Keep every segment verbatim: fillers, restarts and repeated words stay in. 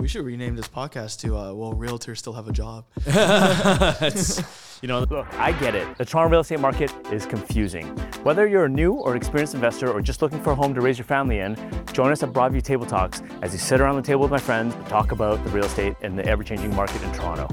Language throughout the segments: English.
We should rename this podcast to uh, "Will Realtors Still Have a Job?" You know, look, I get it. The Toronto real estate market is confusing. Whether you're a new or experienced investor or just looking for a home to raise your family in, join us at Broadview Table Talks as you sit around the table with my friends and talk about the real estate and the ever-changing market in Toronto.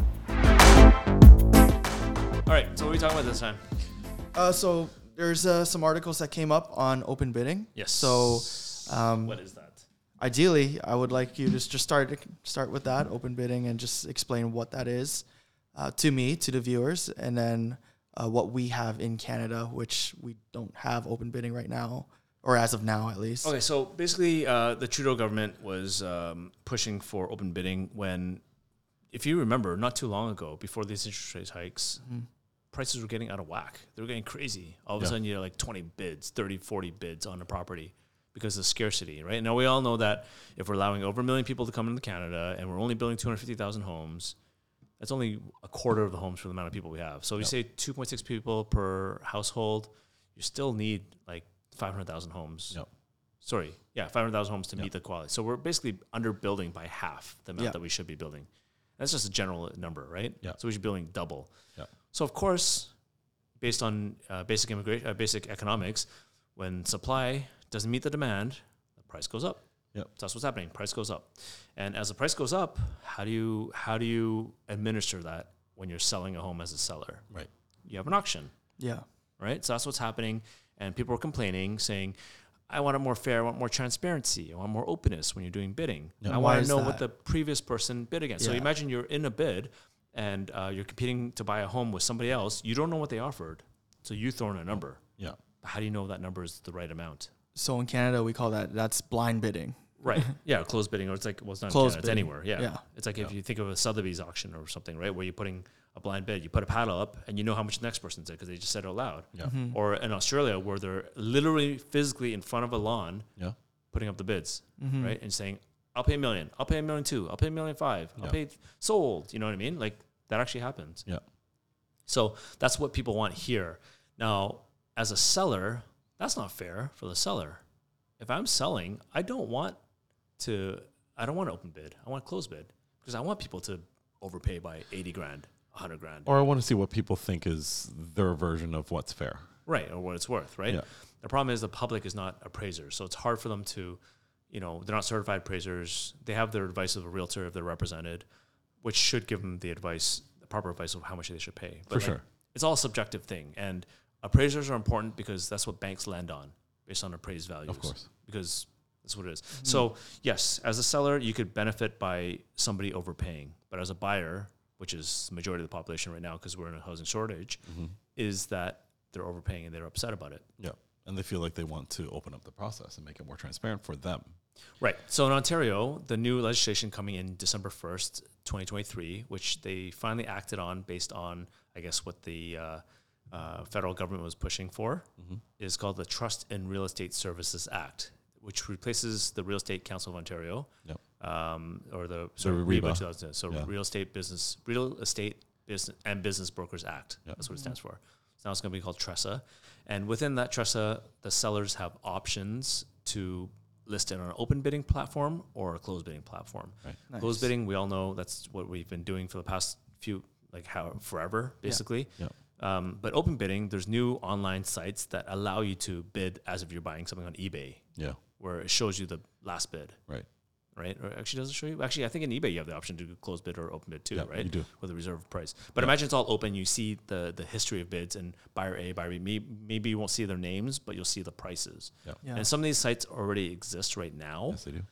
All right, so what are we talking about this time? Uh, so there's uh, some articles that came up on open bidding. Yes. So um, What is that? ideally, I would like you to just start start with that open bidding and just explain what that is uh, to me, to the viewers, and then uh, what we have in Canada, which we don't have open bidding right now, or as of now at least. Okay, so basically, uh, the Trudeau government was um, pushing for open bidding when, if you remember, not too long ago, before these interest rate hikes, mm-hmm. prices were getting out of whack. They were getting crazy. All of yeah. a sudden, you had like twenty bids, thirty, forty bids on a property because of scarcity, right? Now, we all know that if we're allowing over a million people to come into Canada and we're only building two hundred fifty thousand homes, that's only a quarter of the homes for the amount of people we have. So yep. you say two point six people per household, you still need like five hundred thousand homes. Yep. Sorry, yeah, five hundred thousand homes to yep. meet the quality. So we're basically underbuilding by half the amount yep. that we should be building. That's just a general number, right? Yeah. So we should be building double. Yeah. So of course, based on uh, basic immigration, uh, basic economics, when supply doesn't meet the demand, the price goes up. Yep. So that's what's happening. Price goes up, and as the price goes up, how do you how do you administer that when you're selling a home as a seller? Right. You have an auction. Yeah. Right. So that's what's happening, and people are complaining, saying, I want it more fair. I want more transparency. I want more openness when you're doing bidding. Yep. I want to know that? what the previous person bid against. Yeah. So imagine you're in a bid and uh, you're competing to buy a home with somebody else. You don't know what they offered. So you throw in a number. Yeah. How do you know that number is the right amount? So in Canada, we call that, that's blind bidding. Right. Yeah. Closed bidding, or it's like, well, it's not Closed in Canada, it's anywhere. Yeah. Yeah. It's like Yeah. if you think of a Sotheby's auction or something, right? Where you're putting a blind bid, you put a paddle up and you know how much the next person said because they just said it out loud. Yeah. Mm-hmm. Or in Australia, where they're literally physically in front of a lawn, Yeah. putting up the bids, Mm-hmm. right? And saying, I'll pay a million, I'll pay a million two, I'll pay a million five, I'll Yeah. pay sold. You know what I mean? Like that actually happens. Yeah. So that's what people want here. Now, as a seller, that's not fair for the seller. If I'm selling, I don't want to, I don't want to open bid. I want to close bid because I want people to overpay by eighty grand, one hundred grand. Or I want to see what people think is their version of what's fair. Right, or what it's worth, right? Yeah. The problem is the public is not appraisers, so it's hard for them to, you know, they're not certified appraisers. They have their advice of a realtor if they're represented, which should give them the advice, the proper advice of how much they should pay. But For like, sure. it's all a subjective thing, and appraisers are important because that's what banks lend on, based on appraised values. Of course. Because that's what it is. Mm-hmm. So yes, as a seller, you could benefit by somebody overpaying, but as a buyer, which is the majority of the population right now because we're in a housing shortage, Mm-hmm. is that they're overpaying and they're upset about it. Yeah. And they feel like they want to open up the process and make it more transparent for them. Right. So in Ontario, the new legislation coming in December first, twenty twenty-three, which they finally acted on based on, I guess, what the uh, uh, federal government was pushing for, Mm-hmm. is called the Trust in Real Estate Services Act, which replaces the Real Estate Council of Ontario, Yep. um, or the So sorry, REBA. REBA two thousand ten. So Yeah. Real Estate Business, Real Estate Business and Business Brokers Act. Yep. That's what it stands for. So now it's going to be called TRESA, and within that TRESA, the sellers have options to list it on an open bidding platform or a closed bidding platform. Right. Nice. Closed bidding, we all know that's what we've been doing for the past few, like how forever, basically. Yeah. Um, but open bidding, there's new online sites that allow you to bid as if you're buying something on eBay, Yeah. where it shows you the last bid, Right. right? Or actually doesn't show you. Actually, I think in eBay you have the option to do closed bid or open bid too, Yeah, right? you do. With a reserve price. But Yeah. imagine it's all open. You see the the history of bids and buyer A, buyer B. Maybe, maybe you won't see their names, but you'll see the prices. Yeah. Yeah. And some of these sites already exist right now. Yes, they do.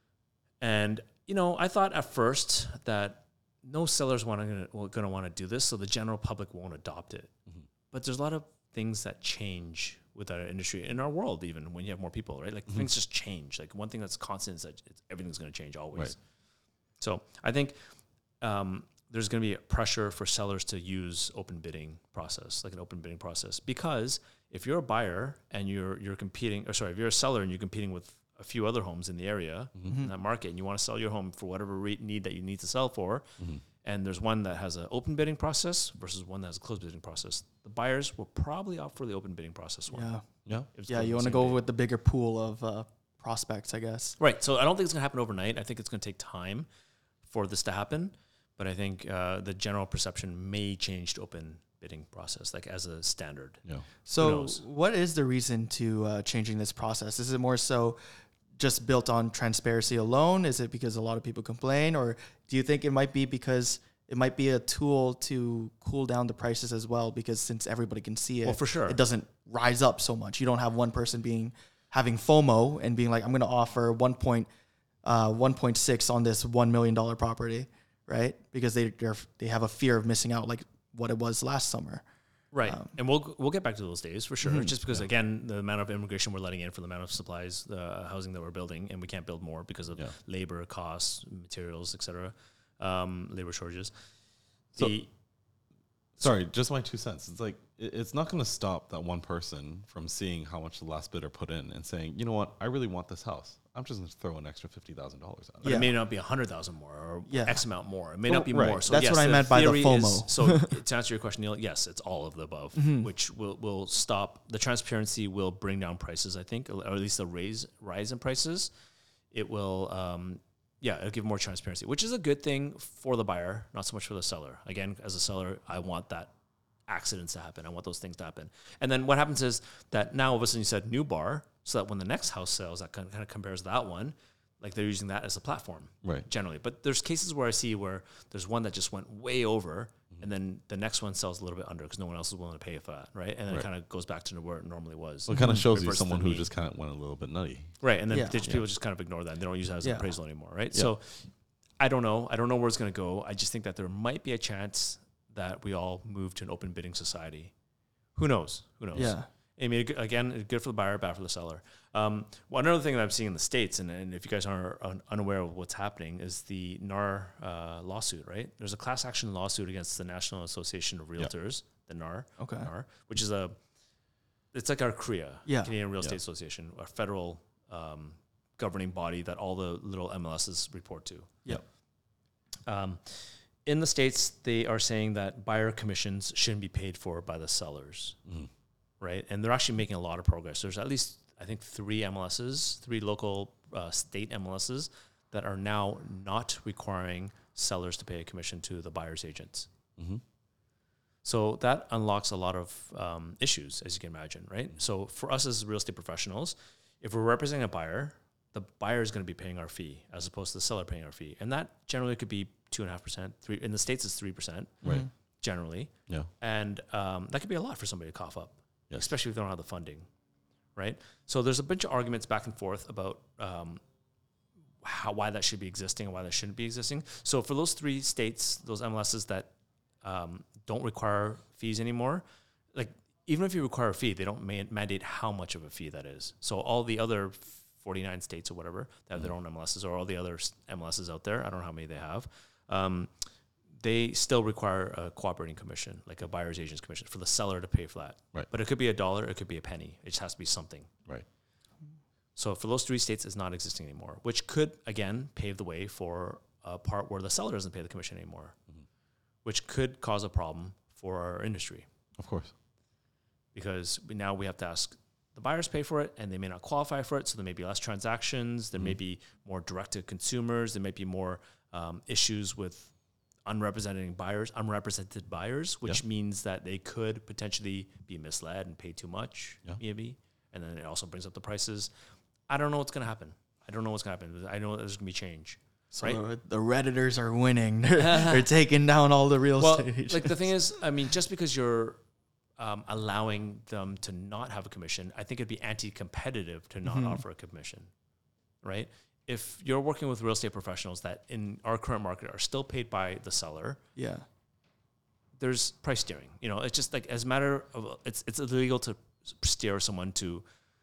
And you know, I thought at first that no sellers want to going to want to do this, so the general public won't adopt it. Mm-hmm. But there's a lot of things that change with our industry, in our world, even when you have more people, right? Like Mm-hmm. things just change. Like one thing that's constant is that it's, everything's going to change always. Right. So I think um, there's going to be pressure for sellers to use open bidding process, like an open bidding process, because if you're a buyer and you're you're competing, or sorry, if you're a seller and you're competing with a few other homes in the area, Mm-hmm. in that market, and you want to sell your home for whatever re- need that you need to sell for, Mm-hmm. and there's one that has an open bidding process versus one that has a closed bidding process, the buyers will probably opt for the open bidding process one. Yeah. Yeah. If it's Yeah, for you the want to same go bid. with the bigger pool of uh, prospects, I guess. Right. So I don't think it's going to happen overnight. I think it's going to take time. for this to happen. But I think uh, the general perception may change to open bidding process, like as a standard. Yeah. So knows? what is the reason to uh, changing this process? Is it more so just built on transparency alone? Is it because a lot of people complain? Or do you think it might be because it might be a tool to cool down the prices as well? Because since everybody can see it, Well, for sure. it doesn't rise up so much. You don't have one person being having FOMO and being like, I'm going to offer one point, uh, one point six on this one million dollars property, right? Because they they're, they have a fear of missing out like what it was last summer. Right. Um, and we'll we'll get back to those days for sure. Just because, again, the amount of immigration we're letting in for the amount of supplies, the uh, housing that we're building, and we can't build more because of Yeah. labor costs, materials, et cetera, um, labor shortages. So- The, Sorry, just my two cents. It's like it- it's not going to stop that one person from seeing how much the last bidder put in and saying, you know what, I really want this house. I'm just going to throw an extra fifty thousand dollars at it. but Yeah. it may not be one hundred thousand more or Yeah. X amount more. It may Well, not be right. more. So That's yes, what I meant by the theory FOMO. Is, so to answer your question, Neil, yes, it's all of the above, Mm-hmm. which will will stop. The transparency will bring down prices, I think, or at least a raise rise in prices. It will, um, yeah, it'll give more transparency, which is a good thing for the buyer, not so much for the seller. Again, as a seller, I want that accidents to happen. I want those things to happen. And then what happens is that now all of a sudden you said new bar, so that when the next house sells, that kind of, kind of compares that one, like they're using that as a platform. Right. Generally. But there's cases where I see where there's one that just went way over and then the next one sells a little bit under because no one else is willing to pay for that, right? And then Right. it kind of goes back to where it normally was. So it kind of shows you Reverse someone the who mean. just kind of went a little bit nutty. Right, and then Yeah. they just- people just kind of ignore that. And they don't use that as Yeah. an appraisal anymore, right? Yeah. So I don't know. I don't know where it's going to go. I just think that there might be a chance that we all move to an open bidding society. Who knows? Who knows? Yeah. I mean, ag- again, good for the buyer, bad for the seller. Um, one other thing that I'm seeing in the States, and, and if you guys are un- unaware of what's happening, is the N A R uh, lawsuit, right? There's a class action lawsuit against the National Association of Realtors, the N A R, Okay. N A R, which is a, it's like our C R E A, Yeah. Canadian Real Yeah. Estate Association, a federal um, governing body that all the little M L Ss report to. Yep. Um, in the States, they are saying that buyer commissions shouldn't be paid for by the sellers, Mhm. right? And they're actually making a lot of progress. There's at least, I think, three M L Ss, three local uh, state M L Ss that are now not requiring sellers to pay a commission to the buyer's agents. Mm-hmm. So that unlocks a lot of um, issues, as you can imagine, right? So for us as real estate professionals, if we're representing a buyer, the buyer is going to be paying our fee as opposed to the seller paying our fee. And that generally could be two and a half percent. Three in the States it's three percent Right. generally. Yeah. And um, that could be a lot for somebody to cough up, Yes. especially if they don't have the funding, right? So there's a bunch of arguments back and forth about um, how why that should be existing and why that shouldn't be existing. So for those three states, those M L Ss that um, don't require fees anymore, like even if you require a fee, they don't man- mandate how much of a fee that is. So all the other forty-nine states or whatever that have their own M L Ss, or all the other s- M L Ss out there, I don't know how many they have, um, they still require a cooperating commission, like a buyer's agent's commission, for the seller to pay for that. Right. But it could be a dollar, it could be a penny. It just has to be something. Right. So for those three states, it's not existing anymore, which could, again, pave the way for a part where the seller doesn't pay the commission anymore, which could cause a problem for our industry Of course. because we, now we have to ask the buyers pay for it and they may not qualify for it. So there may be less transactions. There may be more direct to consumers. There may be more um, issues with unrepresented buyers, unrepresented buyers, which Yeah. means that they could potentially be misled and pay too much, Yeah. maybe. And then it also brings up the prices. I don't know what's going to happen. I don't know what's going to happen. I know there's going to be change. So Right. the Redditors are winning. They're, they're taking down all the real Well, estate agents. like the thing is, I mean, just because you're um, allowing them to not have a commission, I think it'd be anti-competitive to not Mhm. offer a commission, right? If you're working with real estate professionals that in our current market are still paid by the seller, yeah. there's price steering. You know, it's just like as a matter of, it's it's illegal to steer someone to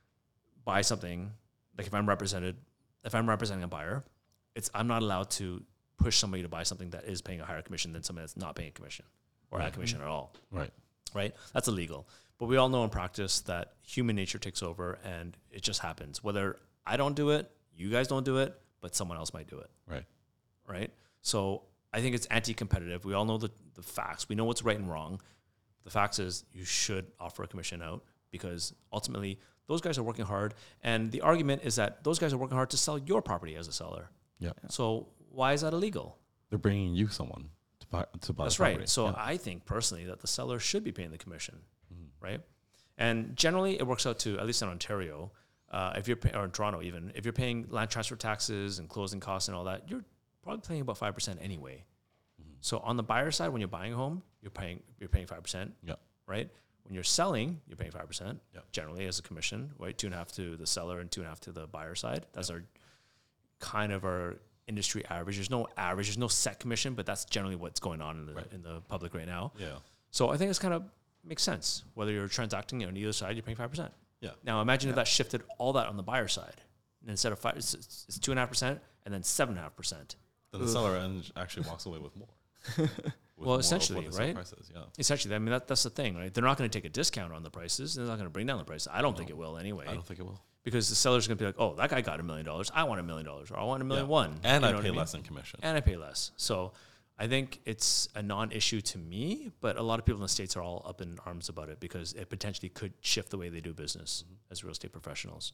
buy something. Like if I'm represented, if I'm representing a buyer, it's I'm not allowed to push somebody to buy something that is paying a higher commission than somebody that's not paying a commission or a Right. commission at all, Right. right? That's illegal. But we all know in practice that human nature takes over and it just happens. Whether I don't do it, you guys don't do it, but someone else might do it, Right. right? So I think it's anti-competitive. We all know the, the facts. We know what's right and wrong. The facts is you should offer a commission out because ultimately those guys are working hard. And the argument is that those guys are working hard to sell your property as a seller. Yeah. So why is that illegal? They're bringing you someone to buy to buy. That's the right. property. So Yeah. I think personally that the seller should be paying the commission, Mhm. right? And generally, it works out to, at least in Ontario, uh, if you're pay- or in Toronto even, if you're paying land transfer taxes and closing costs and all that, you're probably paying about five percent anyway. Mhm. So on the buyer side, when you're buying a home, you're paying you're paying five percent, Yeah. right? When you're selling, you're paying five percent Yep. generally as a commission, right? Two and a half to the seller and two and a half to the buyer side. That's our kind of our industry average. There's no average, there's no set commission, but that's generally what's going on in the Right. in the public right now. Yeah. So I think it's kind of makes sense. Whether you're transacting on either side, you're paying five percent. Yeah. Now imagine if that shifted all that on the buyer side. And instead of five, it's, it's it's two and a half percent and then seven and a half percent. Then the seller end actually walks away with more. With Well, more of essentially, what the sale right? price is, yeah. Essentially, I mean that that's the thing, right? They're not going to take a discount on the prices. They're not going to bring down the price. I don't think it will anyway, I don't think it will. because the seller's going to be like, "Oh, that guy got a million dollars. I want a million dollars, or I want a million Yeah. one." And You I know what pay mean? less in commission. And I pay less. So I think it's a non-issue to me, but a lot of people in the States are all up in arms about it because it potentially could shift the way they do business as real estate professionals.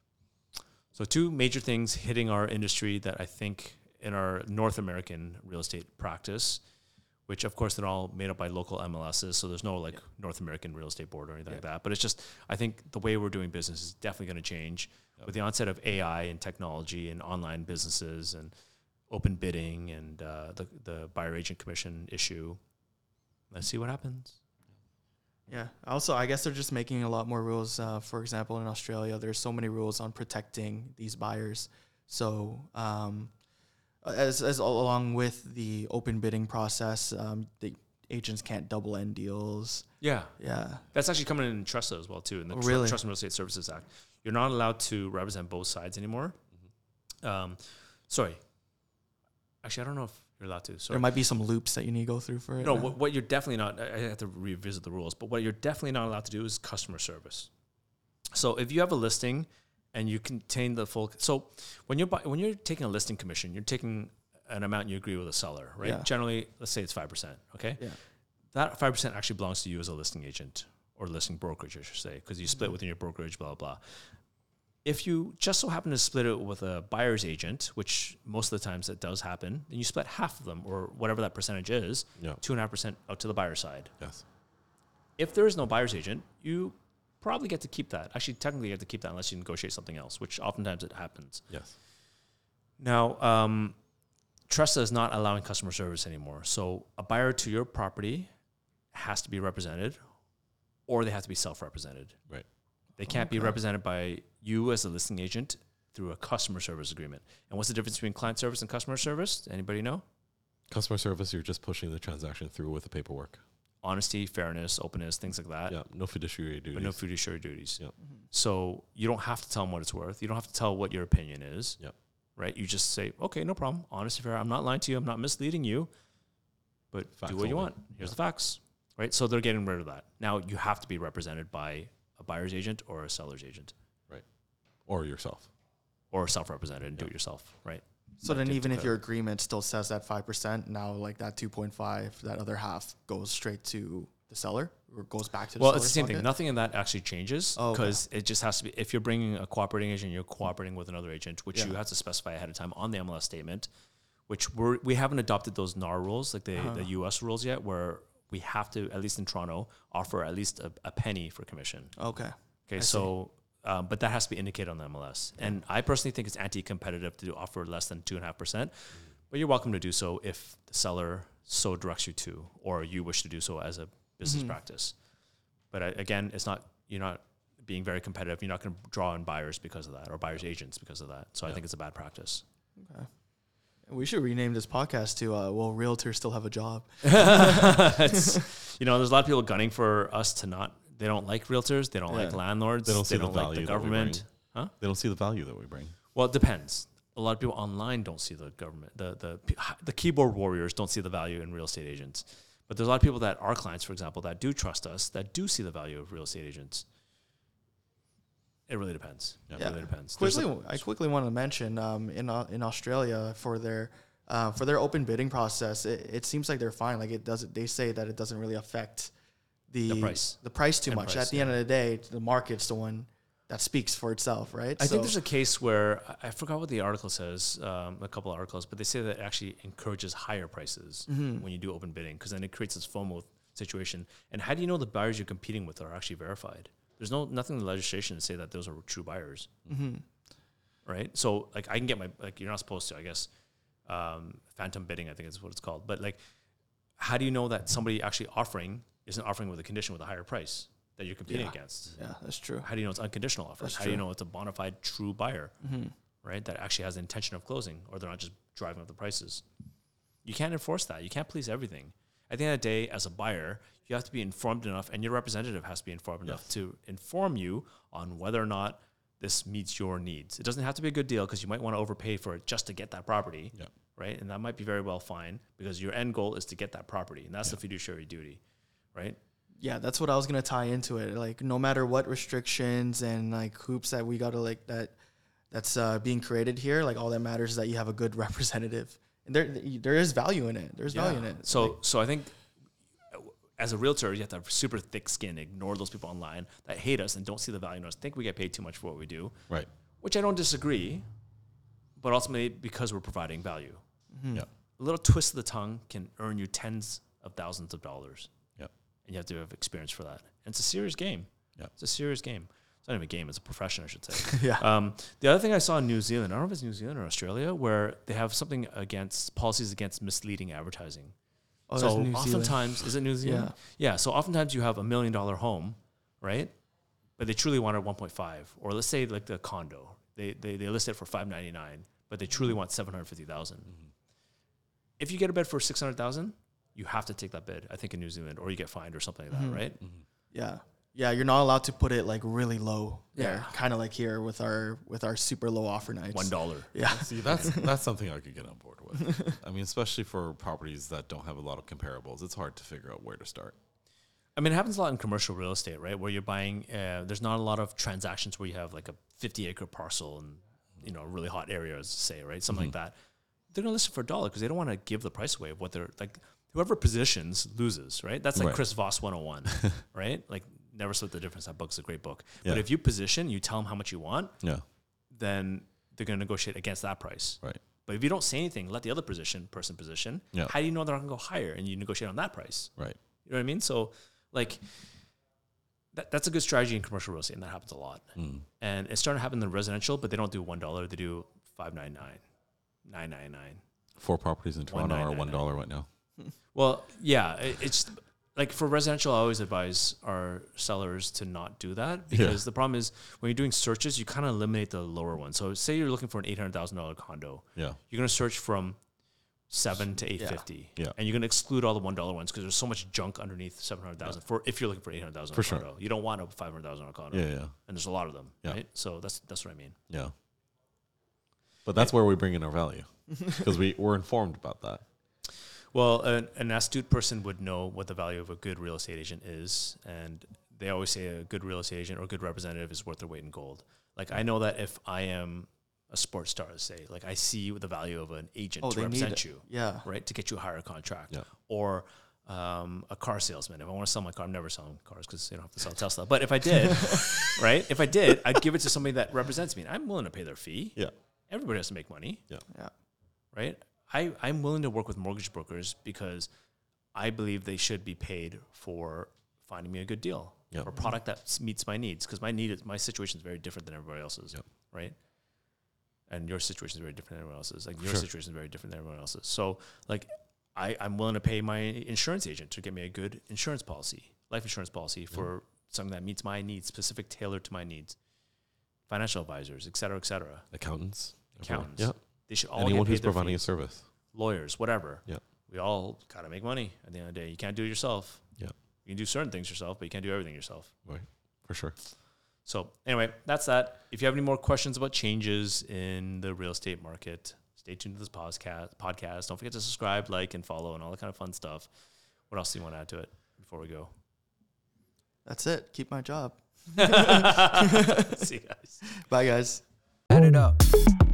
So two major things hitting our industry that I think in our North American real estate practice, which of course they're all made up by local M L Ss, so there's no like North American Real Estate Board or anything like that. But it's just, I think the way we're doing business is definitely going to change with the onset of A I and technology and online businesses and open bidding and uh, the the buyer agent commission issue. Let's see what happens. Yeah. Also, I guess they're just making a lot more rules. Uh, for example, in Australia, there's so many rules on protecting these buyers. So, um, as as al- along with the open bidding process, um, the agents can't double end deals. Yeah, Yeah. that's actually coming in TRUSTA as well too. In the Oh, Tr- really? Trust and Real Estate Services Act, you're not allowed to represent both sides anymore. Um, sorry, actually, I don't know if you're allowed to. Sorry. There might be some loops that you need to go through for it. No, now. what, what you're definitely not, I I have to revisit the rules, but what you're definitely not allowed to do is customer service. So if you have a listing and you contain the full, so when you're, buy, when you're taking a listing commission, you're taking an amount you agree with a seller, right? Yeah. Generally, let's say it's five percent, okay? Yeah. That five percent actually belongs to you as a listing agent or listing brokerage, I should say, because you split Mhm. within your brokerage, blah, blah, blah. If you just so happen to split it with a buyer's agent, which most of the times that does happen, then you split half of them or whatever that percentage is, Yeah. two and a half percent out to the buyer side. Yes. If there is no buyer's agent, you probably get to keep that. Actually, technically, you have to keep that unless you negotiate something else, which oftentimes it happens. Yes. Now, um, TRUSTA is not allowing customer service anymore. So a buyer to your property has to be represented or they have to be self-represented. Right. They can't be Okay. represented by you as a listing agent through a customer service agreement. And what's the difference between client service and customer service? Anybody know? Customer service, you're just pushing the transaction through with the paperwork. Honesty, fairness, openness, things like that. Yeah. No fiduciary duties. But no fiduciary duties. Yep. So you don't have to tell them what it's worth. You don't have to tell what your opinion is. Yep. Right? You just say, okay, no problem. Honest and fair. I'm not lying to you. I'm not misleading you. But Facts do what you only. want. Here's Yeah. the facts. Right? So they're getting rid of that. Now you have to be represented by a buyer's agent or a seller's agent Or yourself. or self-represented and do Yeah. it yourself. Right? So then, to- even to if your agreement still says that five percent, now like that two point five, that other half goes straight to the seller or goes back to the Well, seller's it's the same thing. pocket? Nothing in that actually changes Oh, okay. because it just has to be, if you're bringing a cooperating agent, you're cooperating with another agent, which you Yeah. have to specify ahead of time on the M L S statement, which we're, we haven't adopted those N A R rules, like the, Uh-huh. the U S rules yet, where we have to, at least in Toronto, offer at least a, a penny for commission. Okay. Okay, I so, um, but that has to be indicated on the M L S. And I personally think it's anti-competitive to offer less than two and a half percent, but you're welcome to do so if the seller so directs you to, or you wish to do so as a business Mhm. practice. But uh, again, it's not, you're not being very competitive. You're not going to draw in buyers because of that or buyers agents because of that. So I Yeah. think it's a bad practice. Okay. We should rename this podcast to uh, "Will Realtors Still Have a Job?" It's, you know, there's a lot of people gunning for us to not, they don't like realtors. They don't like Yeah. landlords. They don't see the like the value that we government. Huh? They don't see the value that we bring. Well, it depends. A lot of people online don't see the government, the the p- the keyboard warriors don't see the value in real estate agents. But there's a lot of people that are clients, for example, that do trust us, that do see the value of real estate agents. It really depends. Yeah. It Yeah. really depends. There's Quickly, a- I quickly want to mention um, in Au- in Australia for their uh, for their open bidding process, it, it seems like they're fine. Like it doesn't. They say that it doesn't really affect the The price. the price too And much. price, At the yeah. end of the day, the market's the one that speaks for itself, right? I So- think there's a case where I I forgot what the article says, um, a couple of articles, but they say that it actually encourages higher prices Mm-hmm. when you do open bidding, because then it creates this FOMO situation. And how do you know the buyers you're competing with are actually verified? There's no nothing in the legislation to say that those are true buyers, Mm-hmm. right? So like I can get my like you're not supposed to, I guess, um, phantom bidding, I think is what it's called. But like, how do you know that somebody actually offering isn't offering with a condition with a higher price that you're competing Yeah. against? Yeah, that's true. How do you know it's unconditional offers? That's How do you true. know it's a bona fide true buyer, Mm-hmm. right? That actually has the intention of closing, or they're not just driving up the prices. You can't enforce that. You can't police everything. At the end of the day, as a buyer, you have to be informed enough, and your representative has to be informed enough Yes. to inform you on whether or not this meets your needs. It doesn't have to be a good deal, because you might want to overpay for it just to get that property, Yeah. right? And that might be very well fine, because your end goal is to get that property, and that's Yeah. the fiduciary duty, right? Yeah, that's what I was gonna tie into it. Like, no matter what restrictions and like hoops that we gotta like that, that's uh, being created here. Like, all that matters is that you have a good representative, and there there is value in it. There's value in it. So, Like, so I think uh, as a realtor, you have to have super thick skin, ignore those people online that hate us and don't see the value in us, think we get paid too much for what we do, Right. which I don't disagree, but ultimately because we're providing value. Yeah. A little twist of the tongue can earn you tens of thousands of dollars, Yeah. and you have to have experience for that. And it's a serious game. Yeah. It's a serious game. It's not even a game; it's a profession, I should say. yeah, Um, the other thing I saw in New Zealand, I don't know if it's New Zealand or Australia, where they have something against policies against misleading advertising. oh, so that's New Zealand. oftentimes, is it New Zealand? Yeah. So oftentimes you have a million dollar home, right? But they truly want it one point five, or let's say like the condo, they they, they list it for five ninety nine, but they truly want seven hundred fifty thousand. Mm-hmm. If you get a bid for six hundred thousand, you have to take that bid. I think in New Zealand, or you get fined or something like that, Mhm. right? Mm-hmm. Yeah. Yeah, you're not allowed to put it like really low. Yeah. Yeah. Kind of like here with our with our super low offer nights. One dollar. Yeah. See, that's that's something I could get on board with. I mean, especially for properties that don't have a lot of comparables, it's hard to figure out where to start. I mean, it happens a lot in commercial real estate, right? Where you're buying, uh, there's not a lot of transactions where you have like a fifty acre parcel and, you know, a really hot area, as say, right? Something like that. They're going to list it for a dollar because they don't want to give the price away of what they're like. Whoever positions loses, right? That's like Right. Chris Voss one oh one, right? Like, Never Split the Difference. That book's a great book. Yeah. But if you position, you tell them how much you want, Yeah. then they're going to negotiate against that price. Right. But if you don't say anything, let the other position person position, Yeah. how do you know they're not going to go higher and you negotiate on that price? Right. You know what I mean? So, like, that, that's a good strategy in commercial real estate, and that happens a lot. Mm. And it's starting to happen in the residential, but they don't do one dollar; they do five nine nine, nine nine nine. Four properties in Toronto are one one nine nine dollar right now. Well, yeah, it, it's like for residential, I always advise our sellers to not do that because the problem is when you're doing searches, you kind of eliminate the lower one. So, say you're looking for an eight hundred thousand dollar condo, Yeah. you're going to search from seven to eight fifty, Yeah. and you're going to exclude all the one dollar ones because there's so much junk underneath seven hundred thousand. For if you're looking for eight hundred thousand For condo, sure. you don't want a five hundred thousand condo. Yeah. Yeah. And there's a lot of them, Yeah. right? So that's that's what I mean. Yeah. But that's where we bring in our value because we we're informed about that. Well, an, an astute person would know what the value of a good real estate agent is, and they always say a good real estate agent or a good representative is worth their weight in gold. Like I know that if I am a sports star, say, like I see the value of an agent Oh, to they need represent it. you, Yeah. right, to get you a higher contract, Yeah. or um, a car salesman. If I want to sell my car, I'm never selling cars because you don't have to sell Tesla. But if I did, right, if I did, I'd give it to somebody that represents me, and I'm willing to pay their fee. Yeah. Everybody has to make money. Yeah. Right? I, I'm willing to work with mortgage brokers because I believe they should be paid for finding me a good deal, Yeah. for a product that s- meets my needs. Because my need is, my situation is very different than everybody else's, Yeah. right? And your situation is very different than everyone else's. Like your Sure. situation is very different than everyone else's. So, like, I, I'm willing to pay my insurance agent to get me a good insurance policy, life insurance policy for something that meets my needs, specific, tailored to my needs. Financial advisors, et cetera, et cetera. Accountants. everyone. Accountants. Yeah. They should all Anyone get paid who's their providing a fees. service. Lawyers, whatever. Yeah. We all gotta make money at the end of the day. You can't do it yourself. Yeah. You can do certain things yourself, but you can't do everything yourself. Right. For sure. So anyway, that's that. If you have any more questions about changes in the real estate market, stay tuned to this podcast. Podcast. Don't forget to subscribe, like, and follow, and all that kind of fun stuff. What else do you want to add to it before we go? That's it. Keep my job. See you guys. Bye, guys. Add it up.